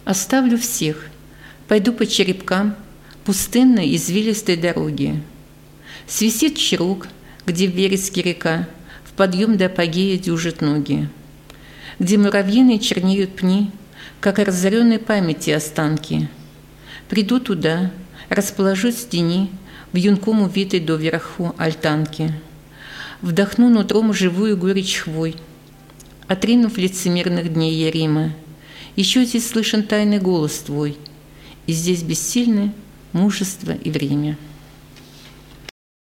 Оставлю всех, пойду по черепкам пустынной извилистой дороги. Свистит чирок, где в вереске река, в подъем до апогея дюжат ноги, где муравьиные чернеют пни, как разоренной памяти останки. Приду туда, расположусь в тени, в юнком увитой доверху альтанки. Вдохну нутром живую горечь хвой, отринув лицемерных дней Ярима. Еще здесь слышен тайный голос твой, и здесь бессильны мужество и время.